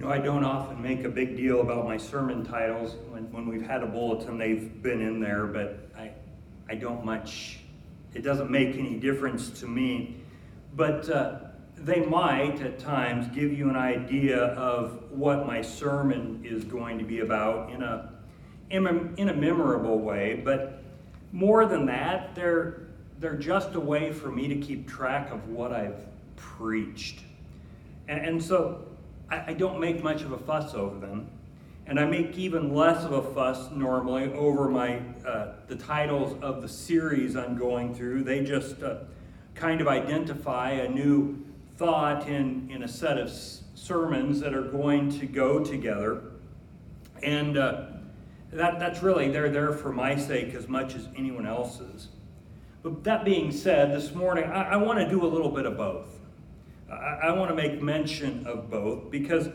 I don't often make a big deal about my sermon titles. When we've had a bulletin, they've been in there, but I don't much, it doesn't make any difference to me. But they might, at times, give you an idea of what my sermon is going to be about in a memorable way. But more than that, they're just a way for me to keep track of what I've preached. And so I don't make much of a fuss over them, and I make even less of a fuss normally over the titles of the series I'm going through. They just kind of identify a new thought in a set of sermons that are going to go together, and that's really, they're there for my sake as much as anyone else's. But that being said, this morning I want to do a little bit of both. I want to make mention of both because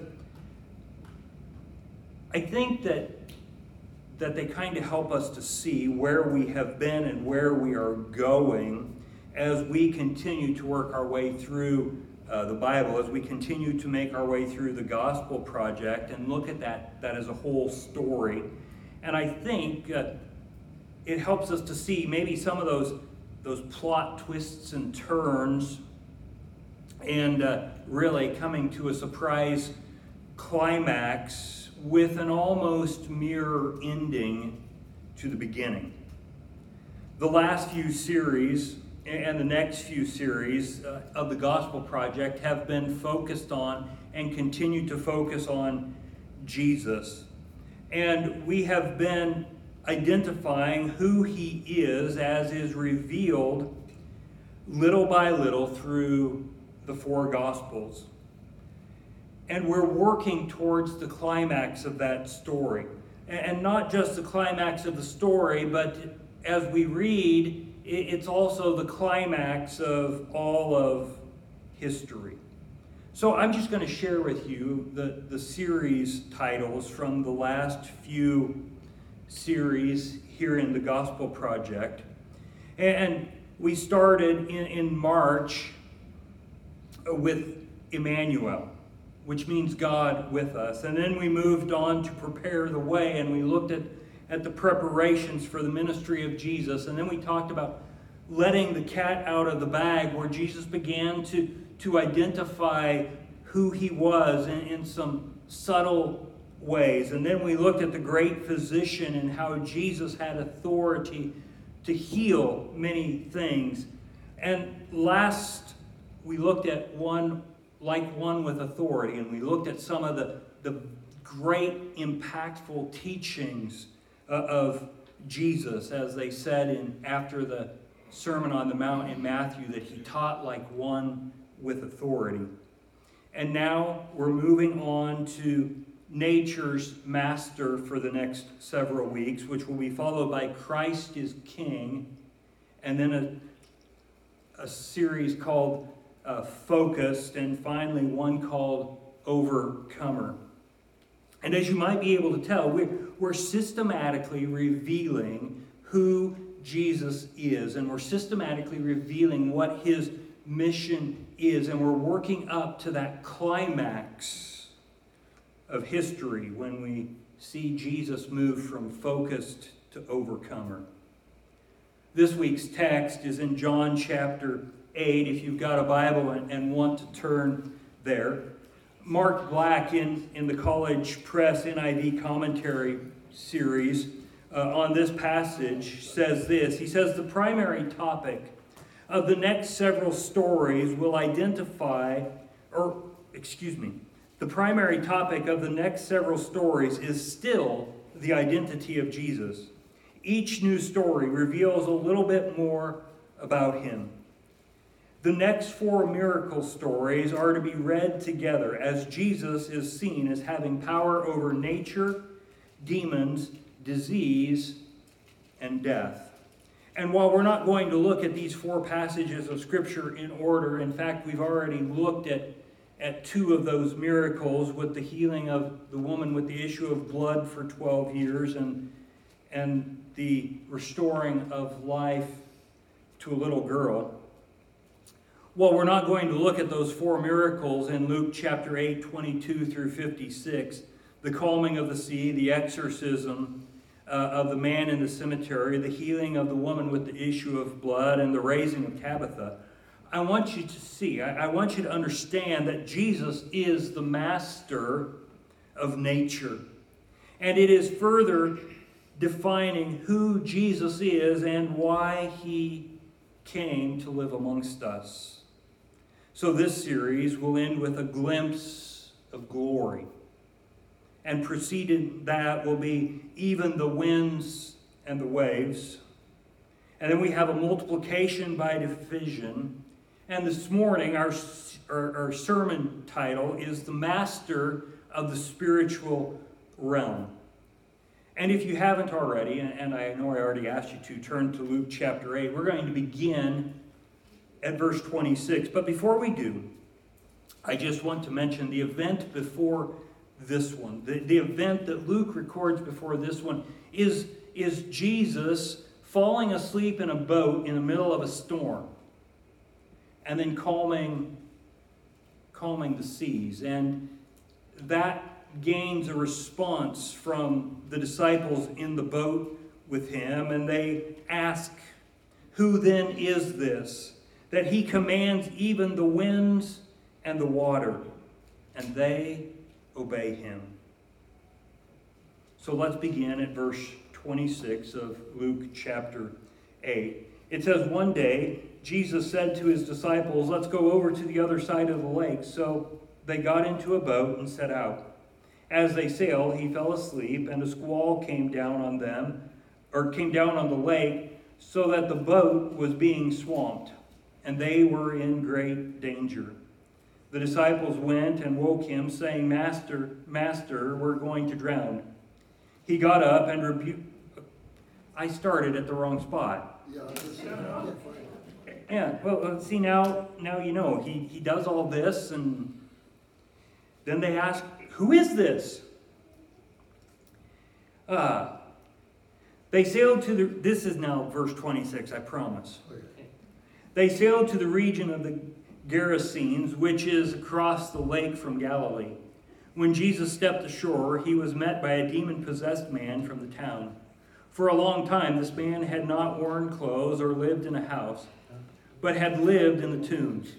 I think that they kind of help us to see where we have been and where we are going as we continue to work our way through the Bible, as we continue to make our way through the Gospel Project and look at that as a whole story. And I think it helps us to see maybe some of those plot twists and turns and really coming to a surprise climax with an almost mirror ending to the beginning. The last few series and the next few series of the Gospel Project have been focused on and continue to focus on Jesus. And we have been identifying who he is as is revealed little by little through the four Gospels. And we're working towards the climax of that story. And not just the climax of the story, but as we read, it's also the climax of all of history. So I'm just going to share with you the series titles from the last few series here in the Gospel Project. And we started in March with Emmanuel, which means God with us. And then we moved on to prepare the way, and we looked at the preparations for the ministry of Jesus. And then we talked about letting the cat out of the bag, where Jesus began to identify who he was in some subtle ways. And then we looked at the great physician and how Jesus had authority to heal many things. And last, we looked at one with authority, and we looked at some of the great impactful teachings of Jesus, as they said after the Sermon on the Mount in Matthew, that he taught like one with authority. And now we're moving on to Nature's Master for the next several weeks, which will be followed by Christ is King, and then a series called Focused, and finally one called Overcomer. And as you might be able to tell, we're systematically revealing who Jesus is, and we're systematically revealing what his mission is, and we're working up to that climax of history when we see Jesus move from focused to overcomer. This week's text is in John chapter 8, if you've got a Bible and want to turn there. Mark Black in the College Press NIV commentary series on this passage says this. He says, the primary topic of the next several stories will identify, the primary topic of the next several stories is still the identity of Jesus. Each new story reveals a little bit more about him. The next four miracle stories are to be read together as Jesus is seen as having power over nature, demons, disease, and death. And while we're not going to look at these four passages of Scripture in order, in fact, we've already looked at two of those miracles with the healing of the woman with the issue of blood for 12 years and the restoring of life to a little girl. Well, we're not going to look at those 4 miracles in Luke chapter 8, 22 through 56, the calming of the sea, the exorcism of the man in the cemetery, the healing of the woman with the issue of blood, and the raising of Tabitha. I want you to see, I want you to understand that Jesus is the master of nature. And it is further defining who Jesus is and why he came to live amongst us. So this series will end with a glimpse of glory. And preceding that will be even the winds and the waves. And then we have a multiplication by division. And this morning, our sermon title is The Master of the Spiritual Realm. And if you haven't already, and I know I already asked you to, turn to Luke chapter 8. We're going to begin at verse 26. But before we do, I just want to mention the event before this one. The event that Luke records before this one is Jesus falling asleep in a boat in the middle of a storm. And then calming the seas. And that gains a response from the disciples in the boat with him. And they ask, "Who then is this, that he commands even the winds and the water, and they obey him?" So let's begin at verse 26 of Luke chapter 8. It says, "One day Jesus said to his disciples, 'Let's go over to the other side of the lake.' So they got into a boat and set out. As they sailed, he fell asleep, and a squall came down on the lake, so that the boat was being swamped, and they were in great danger. The disciples went and woke him, saying, 'Master, we're going to drown.' He got up and rebuked." I started at the wrong spot. Yeah, well, see, now you know. He does all this, and then they ask, "Who is this?" They sailed to this is now verse 26, I promise. They sailed to the region of the Gerasenes, which is across the lake from Galilee. When Jesus stepped ashore, he was met by a demon-possessed man from the town. For a long time, this man had not worn clothes or lived in a house, but had lived in the tombs.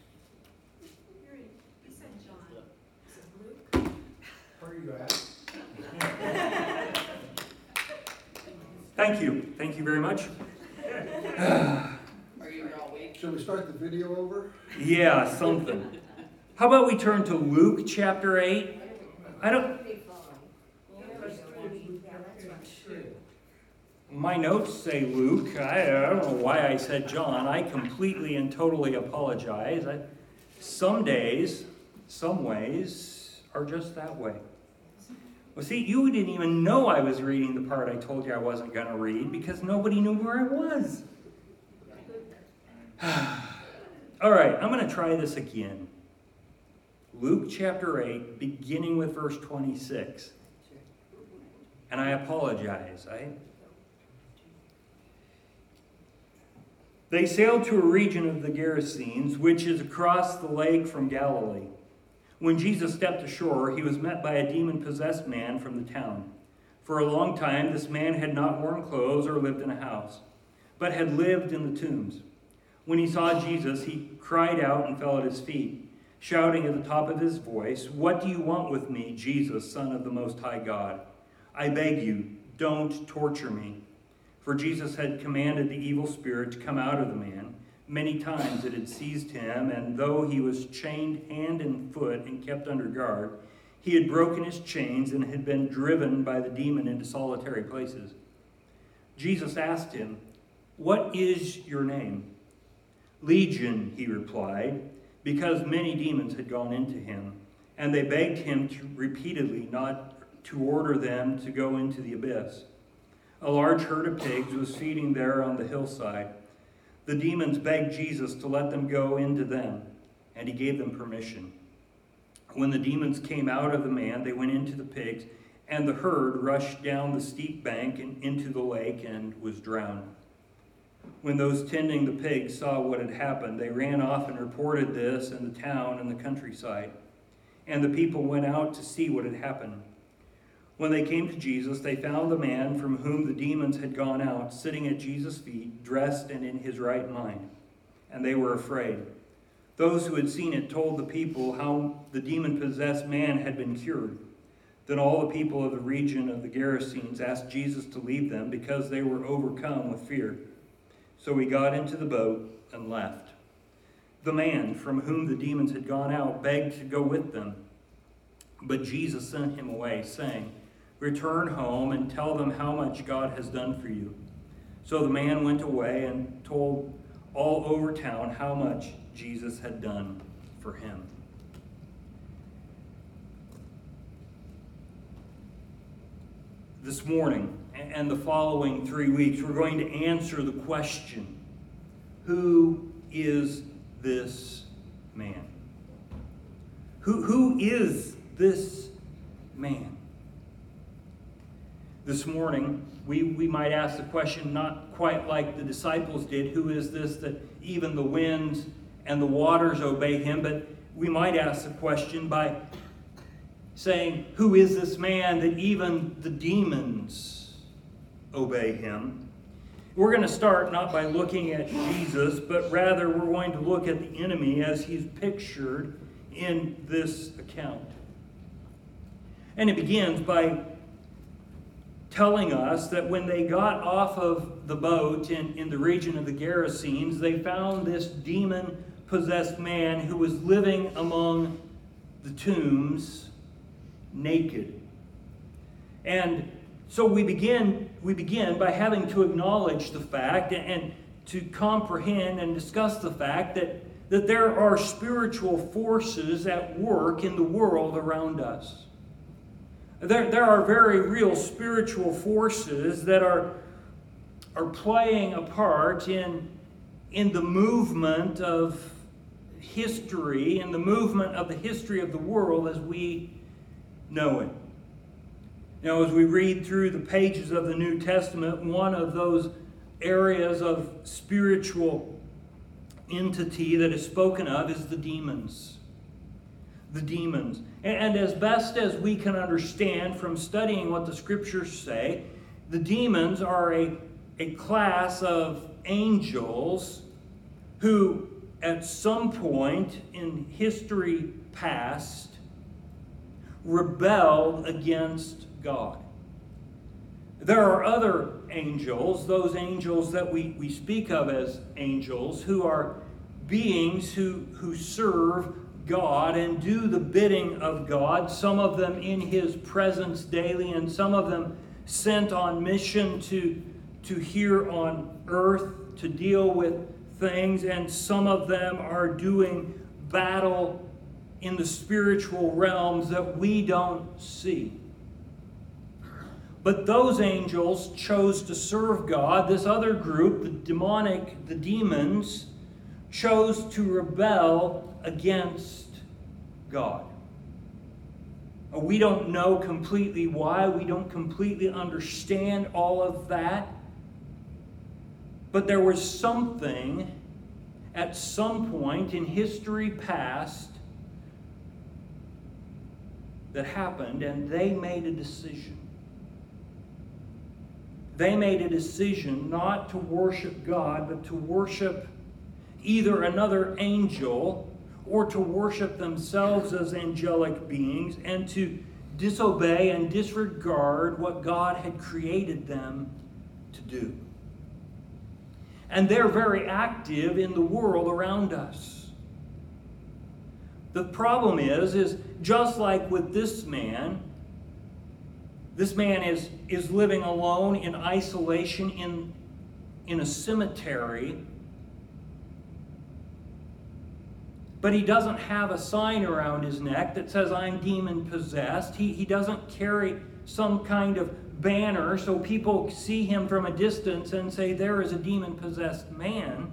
You said John. Is it Luke? Where are you at? Thank you. Thank you very much. Are you here all week? Shall we start the video over? Yeah, something. How about we turn to Luke chapter 8? My notes say Luke. I don't know why I said John. I completely and totally apologize. Some days, some ways, are just that way. Well, see, you didn't even know I was reading the part I told you I wasn't going to read because nobody knew where I was. All right, I'm going to try this again. Luke chapter 8, beginning with verse 26. And I apologize. They sailed to a region of the Gerasenes, which is across the lake from Galilee. When Jesus stepped ashore, he was met by a demon-possessed man from the town. For a long time, this man had not worn clothes or lived in a house, but had lived in the tombs. When he saw Jesus, he cried out and fell at his feet, shouting at the top of his voice, "What do you want with me, Jesus, Son of the Most High God? I beg you, don't torture me." For Jesus had commanded the evil spirit to come out of the man. Many times it had seized him, and though he was chained hand and foot and kept under guard, he had broken his chains and had been driven by the demon into solitary places. Jesus asked him, "What is your name?" "Legion," he replied, because many demons had gone into him, and they begged him repeatedly not to order them to go into the abyss. A large herd of pigs was feeding there on the hillside. The demons begged Jesus to let them go into them, and he gave them permission. When the demons came out of the man, they went into the pigs, and the herd rushed down the steep bank and into the lake and was drowned. When those tending the pigs saw what had happened, they ran off and reported this in the town and the countryside. And the people went out to see what had happened. When they came to Jesus, they found the man from whom the demons had gone out, sitting at Jesus' feet, dressed and in his right mind. And they were afraid. Those who had seen it told the people how the demon-possessed man had been cured. Then all the people of the region of the Gerasenes asked Jesus to leave them because they were overcome with fear. So he got into the boat and left. The man from whom the demons had gone out begged to go with them. But Jesus sent him away, saying, "Return home and tell them how much God has done for you." So the man went away and told all over town how much Jesus had done for him. This morning and the following 3 weeks, we're going to answer the question, who is this man? Who is this man? This morning, we might ask the question not quite like the disciples did, who is this that even the winds and the waters obey him, but we might ask the question by saying, who is this man that even the demons obey him? We're going to start not by looking at Jesus, but rather we're going to look at the enemy as he's pictured in this account. And it begins by telling us that when they got off of the boat in the region of the Gerasenes, they found this demon-possessed man who was living among the tombs naked. And so we begin by having to acknowledge the fact and to comprehend and discuss the fact that there are spiritual forces at work in the world around us. There are very real spiritual forces that are playing a part in the movement of history, in the movement of the history of the world as we know it. Now, as we read through the pages of the New Testament, one of those areas of spiritual entity that is spoken of is the demons. The demons. And as best as we can understand from studying what the Scriptures say, the demons are a class of angels who, at some point in history past, rebelled against God. There are other angels, those angels that we speak of as angels, who are beings who serve God and do the bidding of God, some of them in his presence daily, and some of them sent on mission to here on earth to deal with things, and some of them are doing battle in the spiritual realms that we don't see. But those angels chose to serve God. This other group, the demonic, the demons, chose to rebel against God. We don't know completely why. We don't completely understand all of that. But there was something at some point in history past that happened, and they made a decision. They made a decision not to worship God, but to worship either another angel or to worship themselves as angelic beings and to disobey and disregard what God had created them to do. And they're very active in the world around us. The problem is just like with this man is living alone in isolation in a cemetery, but he doesn't have a sign around his neck that says, "I'm demon-possessed." He doesn't carry some kind of banner so people see him from a distance and say, "There is a demon-possessed man."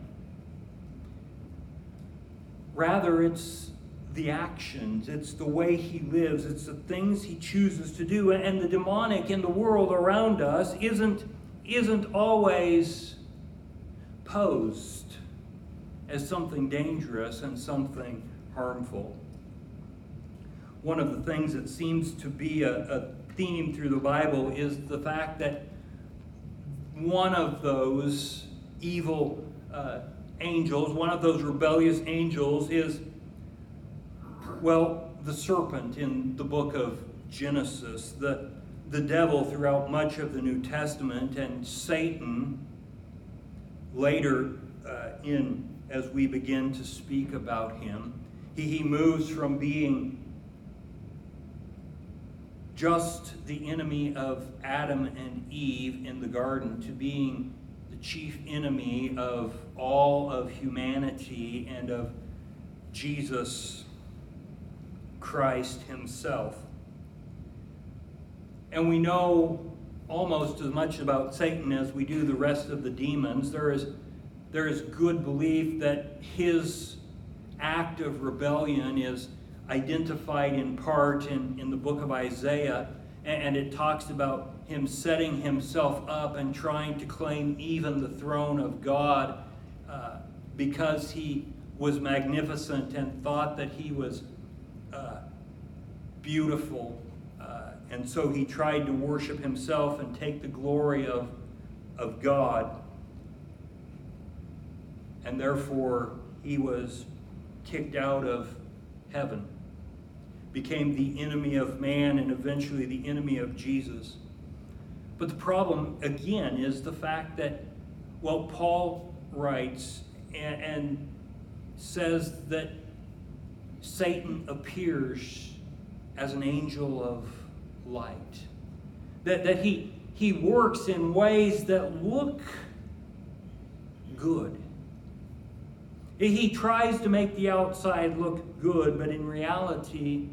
Rather, it's the actions, it's the way he lives, it's the things he chooses to do. And the demonic in the world around us isn't always posed as something dangerous and something harmful. One of the things that seems to be a theme through the Bible is the fact that one of those evil angels, one of those rebellious angels is, well, the serpent in the book of Genesis, the devil throughout much of the New Testament, and Satan later as we begin to speak about him. He moves from being just the enemy of Adam and Eve in the garden to being the chief enemy of all of humanity and of Jesus Christ himself. And we know almost as much about Satan as we do the rest of the demons. There is good belief that his act of rebellion is identified in part in the book of Isaiah, and it talks about him setting himself up and trying to claim even the throne of God because he was magnificent and thought that he was beautiful. And so he tried to worship himself and take the glory of God. And therefore, he was kicked out of heaven, became the enemy of man, and eventually the enemy of Jesus. But the problem, again, is the fact that, well, Paul writes and says that Satan appears as an angel of light. That he works in ways that look good. He tries to make the outside look good, but in reality,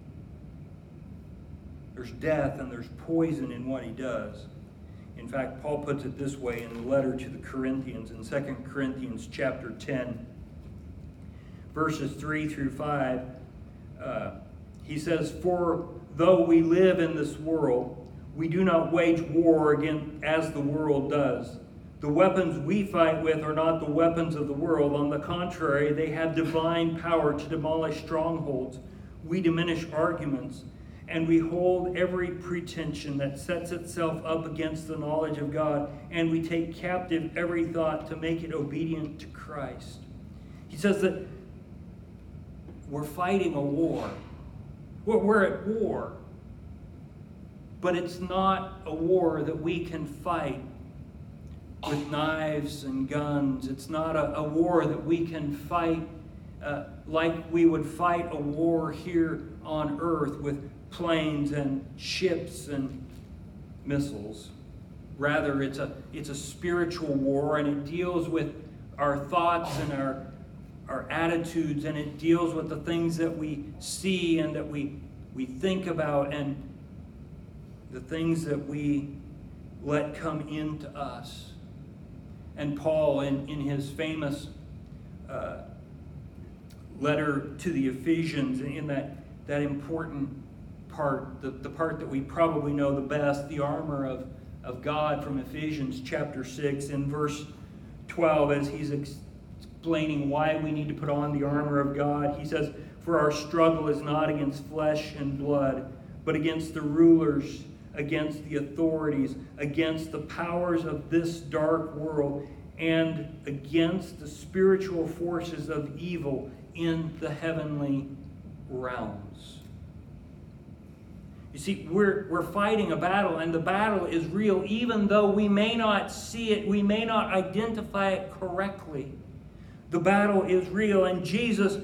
there's death and there's poison in what he does. In fact, Paul puts it this way in the letter to the Corinthians in 2 Corinthians chapter 10, verses 3 through 5. He says, "For though we live in this world, we do not wage war against as the world does. The weapons we fight with are not the weapons of the world. On the contrary, they have divine power to demolish strongholds. We diminish arguments, and we hold every pretension that sets itself up against the knowledge of God, and we take captive every thought to make it obedient to Christ." He says that we're fighting a war. We're at war. But it's not a war that we can fight with knives and guns. It's not a war that we can fight like we would fight a war here on earth with planes and ships and missiles. Rather, it's a spiritual war, and it deals with our thoughts and our attitudes, and it deals with the things that we see and that we think about and the things that we let come into us. And Paul, in his famous letter to the Ephesians, in that important part, the part that we probably know the best, the armor of God from Ephesians chapter 6, in verse 12, as he's explaining why we need to put on the armor of God, he says, "For our struggle is not against flesh and blood, but against the rulers, against the authorities, against the powers of this dark world, and against the spiritual forces of evil in the heavenly realms." You see, we're fighting a battle, and the battle is real, even though we may not see it, we may not identify it correctly. The battle is real, and Jesus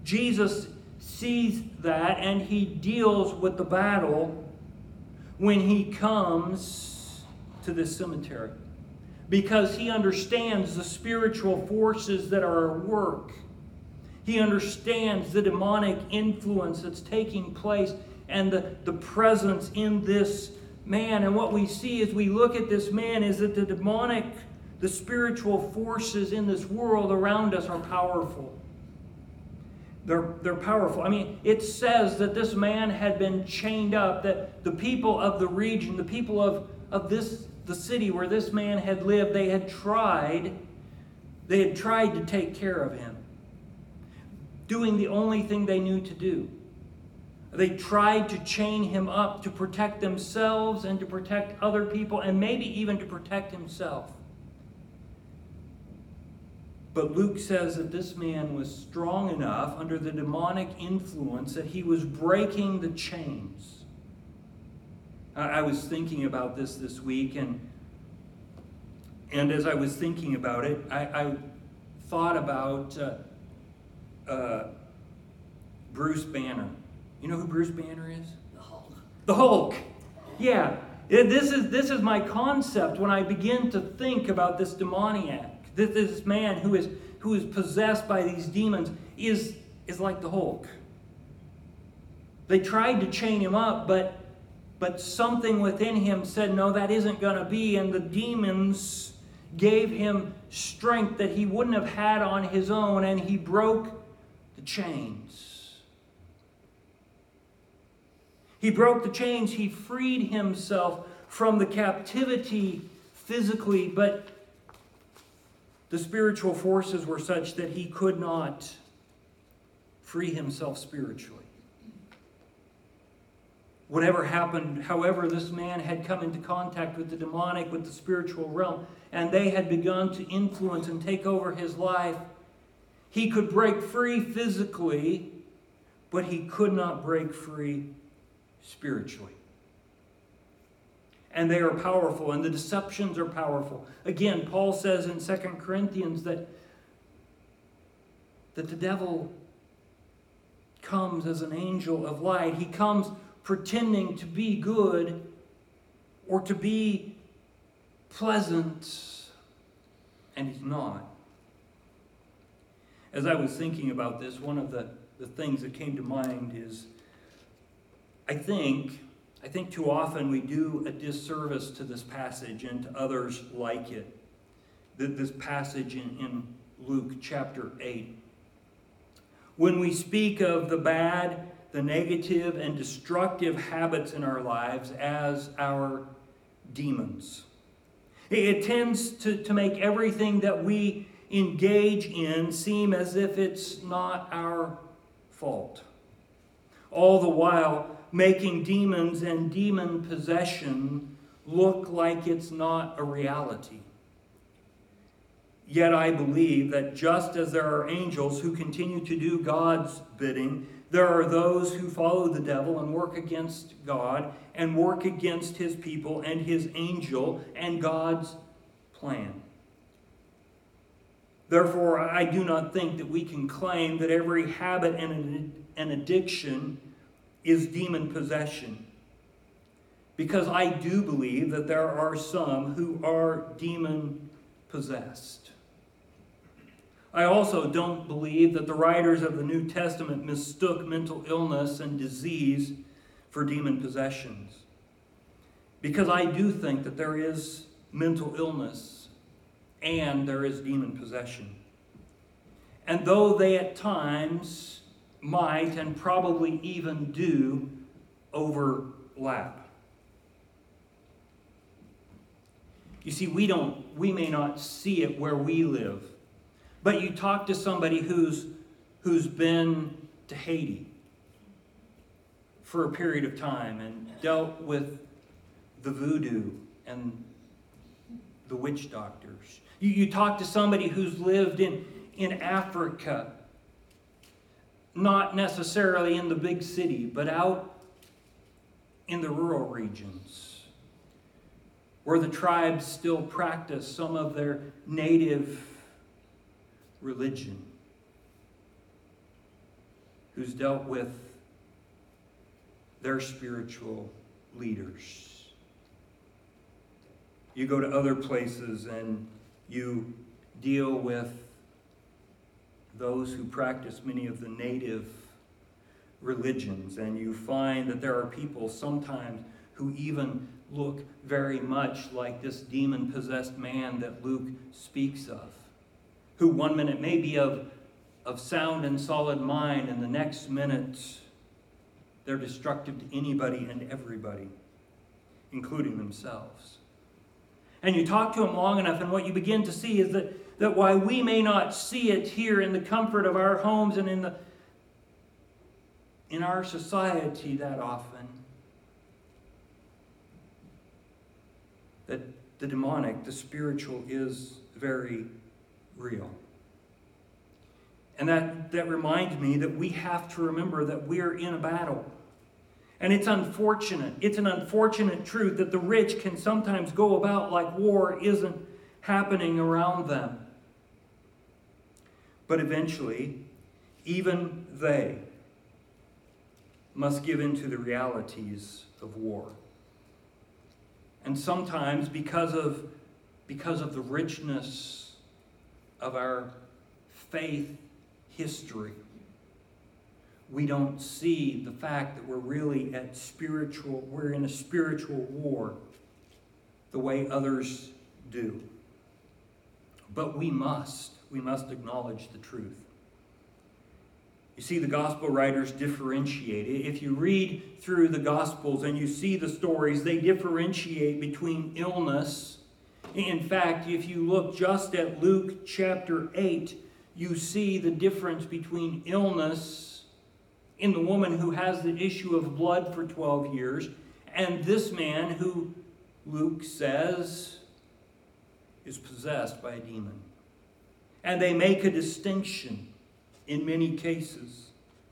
sees that, and he deals with the battle when he comes to this cemetery, because he understands the spiritual forces that are at work. He understands the demonic influence that's taking place and the presence in this man. And what we see as we look at this man is that the spiritual forces in this world around us are powerful. They're powerful. I mean, it says that this man had been chained up, that the people of the region, the people of the city where this man had lived, they had tried They had tried to take care of him, doing the only thing they knew to do. They tried to chain him up to protect themselves and to protect other people and maybe even to protect himself. But Luke says that this man was strong enough under the demonic influence that he was breaking the chains. I was thinking about this week, and as I was thinking about it, I thought about Bruce Banner. You know who Bruce Banner is? The Hulk. The Hulk. Yeah. This is my concept when I begin to think about this demoniac. This man who is possessed by these demons is like the Hulk. They tried to chain him up, but something within him said, no, that isn't going to be. And the demons gave him strength that he wouldn't have had on his own, and he broke the chains. He broke the chains. He freed himself from the captivity physically, but the spiritual forces were such that he could not free himself spiritually. Whatever happened, however, this man had come into contact with the demonic, with the spiritual realm, and they had begun to influence and take over his life. He could break free physically, but he could not break free spiritually. And they are powerful, and the deceptions are powerful. Again, Paul says in 2 Corinthians that the devil comes as an angel of light. He comes pretending to be good or to be pleasant, and he's not. As I was thinking about this, one of the things that came to mind is I think too often we do a disservice to this passage and to others like it. This passage in Luke chapter 8. When we speak of the bad, the negative, and destructive habits in our lives as our demons, it tends to make everything that we engage in seem as if it's not our fault. All the while, making demons and demon possession look like it's not a reality. Yet I believe that just as there are angels who continue to do God's bidding, there are those who follow the devil and work against God and work against his people and his angel and God's plan. Therefore, I do not think that we can claim that every habit and addiction is demon possession. Because I do believe that there are some who are demon possessed. I also don't believe that the writers of the New Testament mistook mental illness and disease for demon possessions. Because I do think that there is mental illness and there is demon possession. And though they at times might and probably even do overlap. You see, we may not see it where we live, but you talk to somebody who's been to Haiti for a period of time and dealt with the voodoo and the witch doctors. You talk to somebody who's lived in Africa, not necessarily in the big city, but out in the rural regions, where the tribes still practice some of their native religion, who's dealt with their spiritual leaders. You go to other places and you deal with those who practice many of the native religions, and you find that there are people sometimes who even look very much like this demon-possessed man that Luke speaks of, who one minute may be of sound and solid mind, and the next minute they're destructive to anybody and everybody, including themselves. And you talk to them long enough, and what you begin to see is that that while we may not see it here in the comfort of our homes and in our society that often, that the demonic, the spiritual, is very real. And that reminds me that we have to remember that we're in a battle. And it's unfortunate. It's an unfortunate truth that the rich can sometimes go about like war isn't happening around them. But eventually, even they must give in to the realities of war. And sometimes, because of the richness of our faith history, we don't see the fact that we're in a spiritual war the way others do. But we must acknowledge the truth. You see, the gospel writers differentiate. If you read through the gospels and you see the stories, they differentiate between illness. In fact, if you look just at Luke chapter 8, you see the difference between illness in the woman who has the issue of blood for 12 years and this man who, Luke says, is possessed by a demon. And they make a distinction in many cases.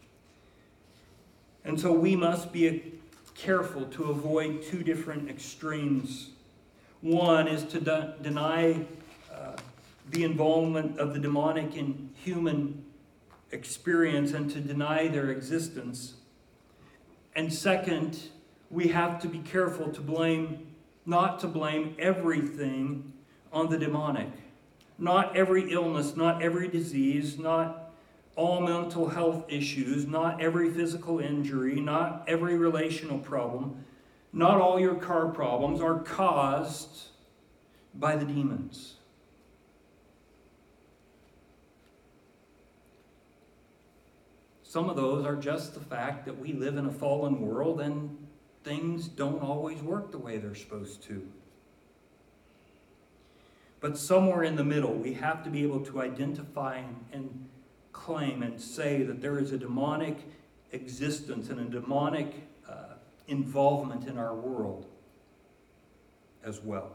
And so we must be careful to avoid two different extremes. One is to deny the involvement of the demonic in human experience and to deny their existence. And second, we have to be careful not to blame everything on the demonic. Not every illness, not every disease, not all mental health issues, not every physical injury, not every relational problem, not all your car problems are caused by the demons. Some of those are just the fact that we live in a fallen world and things don't always work the way they're supposed to. But somewhere in the middle, we have to be able to identify and claim and say that there is a demonic existence and a demonic involvement in our world as well.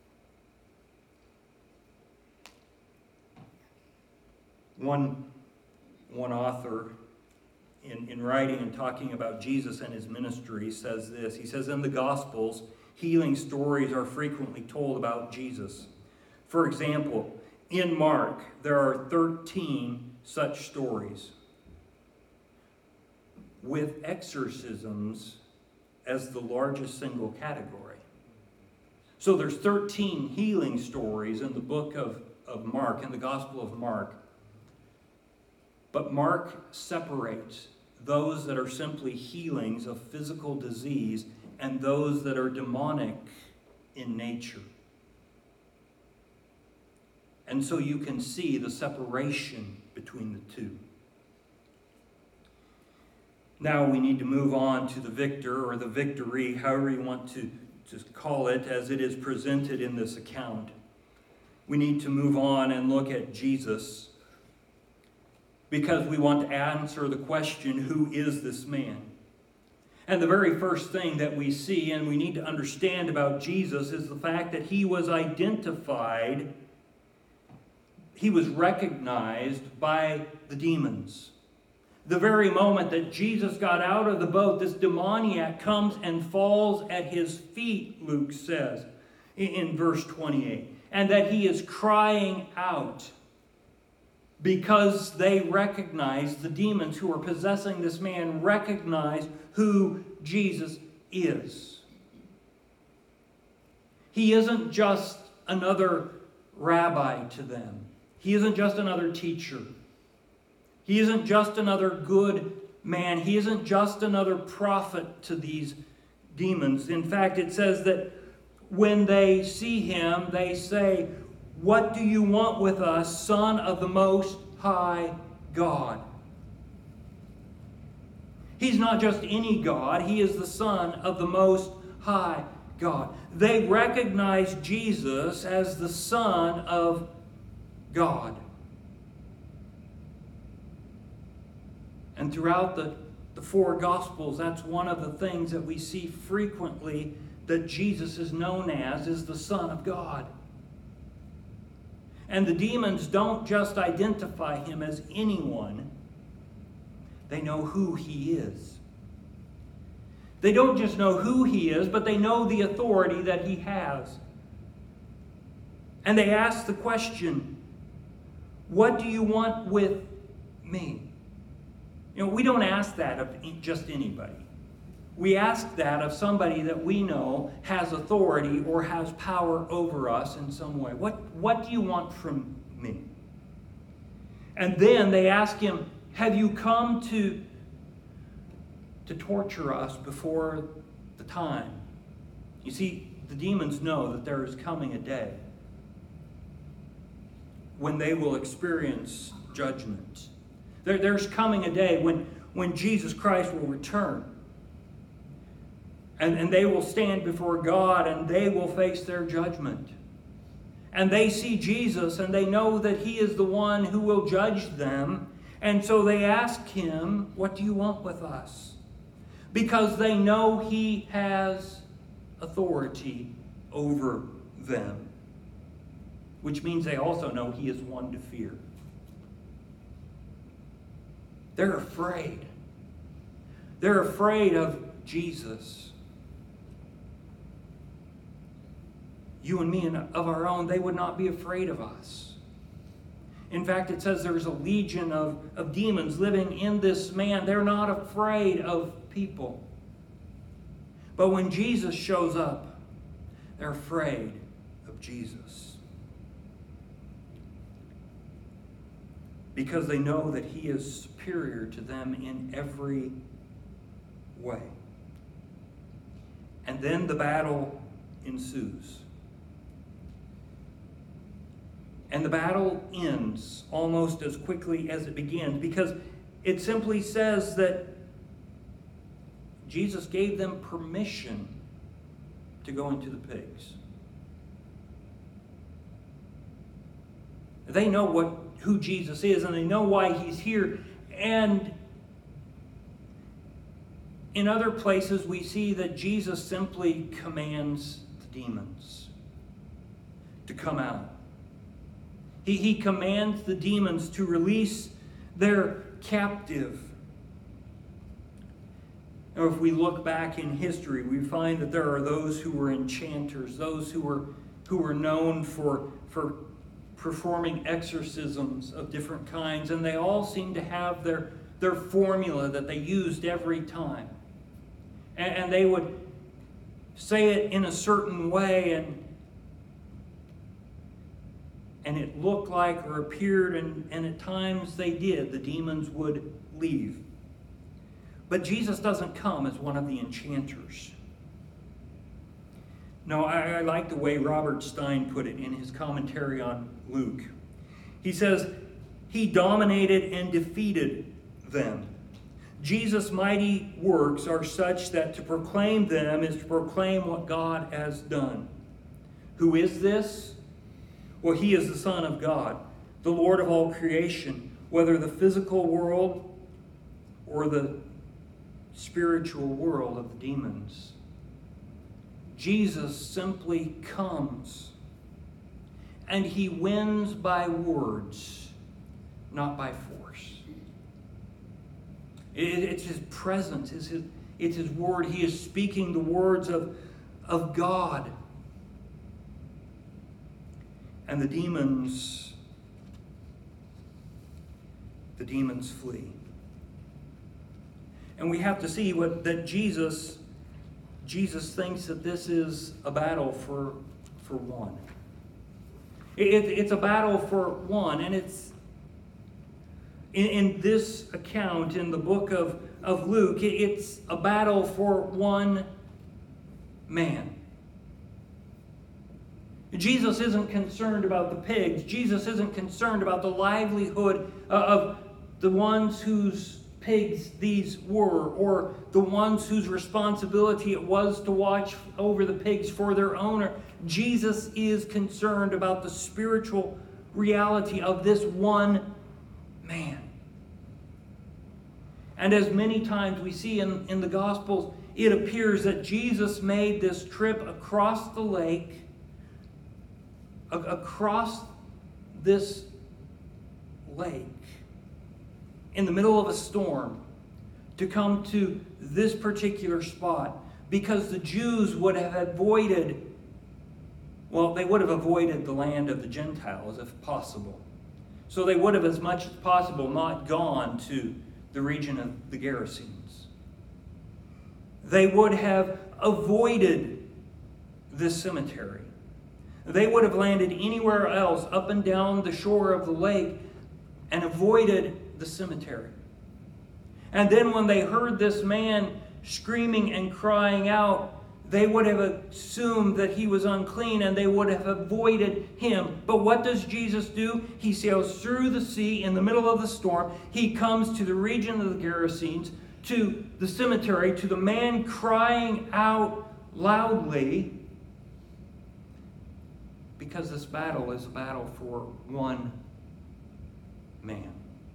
One author, in writing and talking about Jesus and his ministry, says this. He says, in the Gospels, healing stories are frequently told about Jesus. For example, in Mark, there are 13 such stories, with exorcisms as the largest single category. So there's 13 healing stories in the book of Mark, in the Gospel of Mark. But Mark separates those that are simply healings of physical disease and those that are demonic in nature. And so you can see the separation between the two. Now we need to move on to the victor or the victory, however you want to call it, as it is presented in this account. We need to move on and look at Jesus, because we want to answer the question, who is this man? And the very first thing that we see and we need to understand about Jesus is the fact that he was identified, he was recognized by the demons. The very moment that Jesus got out of the boat, this demoniac comes and falls at his feet, Luke says in verse 28. And that he is crying out because they recognize, the demons who are possessing this man recognize who Jesus is. He isn't just another rabbi to them. He isn't just another teacher. He isn't just another good man. He isn't just another prophet to these demons. In fact, it says that when they see him, they say, "What do you want with us, Son of the Most High God?" He's not just any God. He is the Son of the Most High God. They recognize Jesus as the Son of God. And throughout the four Gospels, that's one of the things that we see frequently that Jesus is known as, is the Son of God. And the demons don't just identify him as anyone. They know who he is. They don't just know who he is, but they know the authority that he has. And they ask the question, what do you want with me? We don't ask that of just anybody. We ask that of somebody that we know has authority or has power over us in some way. What do you want from me? And then they ask him, have you come to torture us before the time? You see, the demons know that there is coming a day when they will experience judgment. There's coming a day when Jesus Christ will return. And they will stand before God and they will face their judgment. And they see Jesus and they know that he is the one who will judge them. And so they ask him, what do you want with us? Because they know he has authority over them. Which means they also know he is one to fear. They're afraid. They're afraid of Jesus. You and me and of our own, they would not be afraid of us. In fact, it says there's a legion of demons living in this man. They're not afraid of people. But when Jesus shows up, they're afraid of Jesus. Because they know that he is superior to them in every way. And then the battle ensues. And the battle ends almost as quickly as it begins, because it simply says that Jesus gave them permission to go into the pigs. They know who Jesus is, and they know why he's here. And in other places, we see that Jesus simply commands the demons to come out. He commands the demons to release their captive. Now, if we look back in history, we find that there are those who were enchanters, those who were known for performing exorcisms of different kinds, and they all seem to have their formula that they used every time. And they would say it in a certain way, and it looked like or appeared, and at times they did. The demons would leave. But Jesus doesn't come as one of the enchanters. No, I like the way Robert Stein put it in his commentary on Luke. He says, he dominated and defeated them. Jesus' mighty works are such that to proclaim them is to proclaim what God has done. Who is this? Well, he is the Son of God, the Lord of all creation, whether the physical world or the spiritual world of the demons. Jesus simply comes, and he wins by words, not by force. It's his presence, it's his word. He is speaking the words of God. And the demons flee. And we have to see that Jesus thinks that this is a battle for one. It's a battle for one, and it's in this account in the book of Luke, it's a battle for one man. Jesus isn't concerned about the pigs. Jesus isn't concerned about the livelihood of the ones whose pigs these were, or the ones whose responsibility it was to watch over the pigs for their owner. Jesus is concerned about the spiritual reality of this one man. And as many times we see in the Gospels, it appears that Jesus made this trip across the lake, across this lake, in the middle of a storm, to come to this particular spot, because the Jews would have avoided, they would have avoided the land of the Gentiles if possible. So they would have, as much as possible, not gone to the region of the Gerasenes. They would have avoided this cemetery. They would have landed anywhere else up and down the shore of the lake and avoided the cemetery. And then when they heard this man screaming and crying out, they would have assumed that he was unclean and they would have avoided him. But what does Jesus do? He sails through the sea in the middle of the storm. He comes to the region of the Gerasenes, to the cemetery, to the man crying out loudly, because this battle is a battle for one man.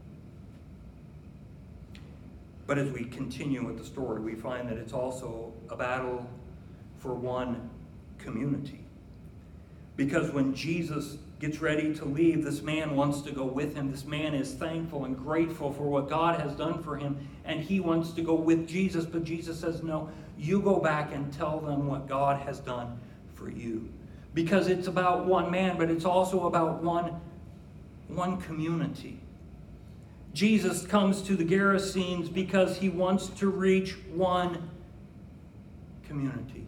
But as we continue with the story, we find that it's also a battle for one community. Because when Jesus gets ready to leave, this man wants to go with him. This man is thankful and grateful for what God has done for him, and he wants to go with Jesus. But Jesus says, no, you go back and tell them what God has done for you. Because it's about one man, but it's also about one community. Jesus comes to the Gerasenes because he wants to reach one community.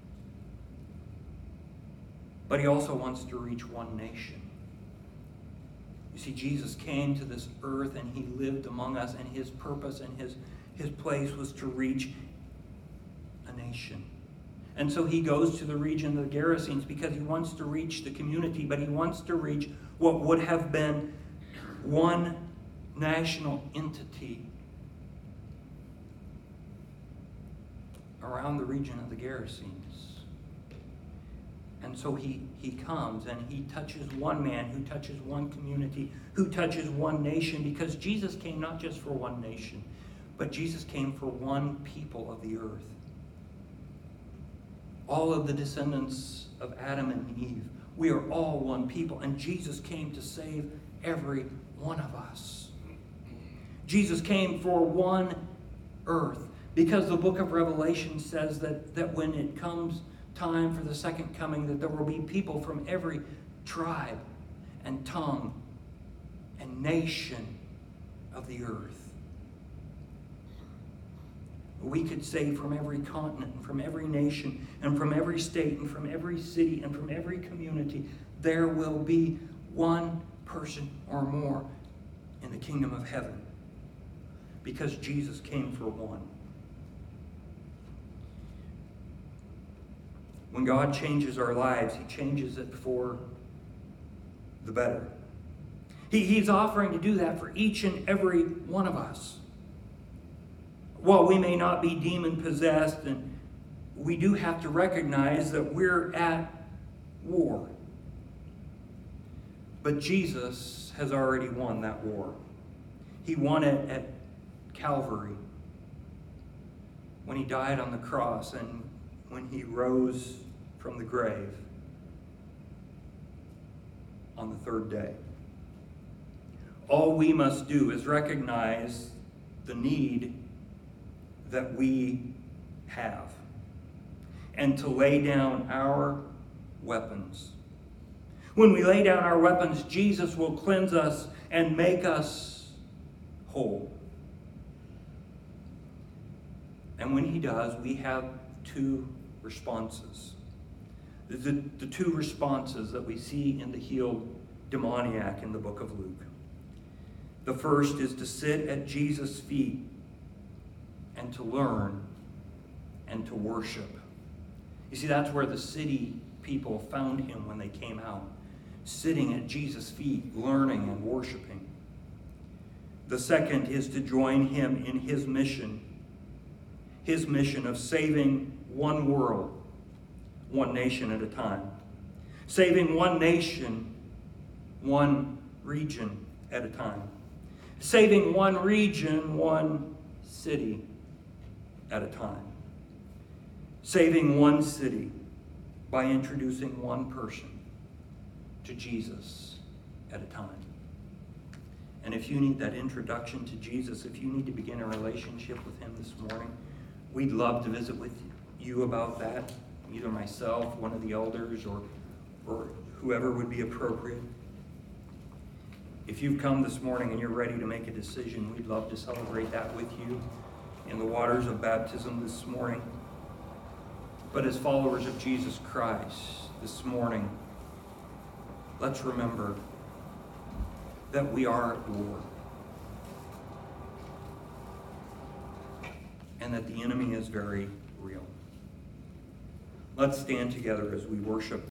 But he also wants to reach one nation. You see, Jesus came to this earth and he lived among us, and his purpose and his place was to reach a nation. And so he goes to the region of the Gerasenes because he wants to reach the community, but he wants to reach what would have been one national entity around the region of the Gerasenes. And so he comes and he touches one man, who touches one community, who touches one nation, because Jesus came not just for one nation, but Jesus came for one people of the earth. All of the descendants of Adam and Eve, we are all one people, and Jesus came to save every one of us. Jesus came for one earth, because the book of Revelation says that when it comes time for the second coming, that there will be people from every tribe and tongue and nation of the earth. We could say from every continent and from every nation and from every state and from every city and from every community, there will be one person or more in the kingdom of heaven, because Jesus came for one. When God changes our lives, he changes it for the better. He's offering to do that for each and every one of us. While we may not be demon-possessed, and we do have to recognize that we're at war. But Jesus has already won that war. He won it at Calvary, when he died on the cross and when he rose from the grave on the third day. All we must do is recognize the need that we have, and to lay down our weapons. When we lay down our weapons, Jesus will cleanse us and make us whole. And when he does, we have two responses. The two responses that we see in the healed demoniac in the book of Luke. The first is to sit at Jesus' feet and to learn and to worship. You see, that's where the city people found him when they came out, sitting at Jesus' feet, learning and worshiping. The second is to join him in his mission of saving one world, one nation at a time. Saving one nation one region at a time. Saving one region, one city at a time. Saving one city by introducing one person to Jesus at a time. And if you need that introduction to Jesus, if you need to begin a relationship with him this morning, we'd love to visit with you about that. Either myself, one of the elders, or whoever would be appropriate. If you've come this morning and you're ready to make a decision, we'd love to celebrate that with you in the waters of baptism this morning. But as followers of Jesus Christ this morning, let's remember that we are at war. And that the enemy is very real. Let's stand together as we worship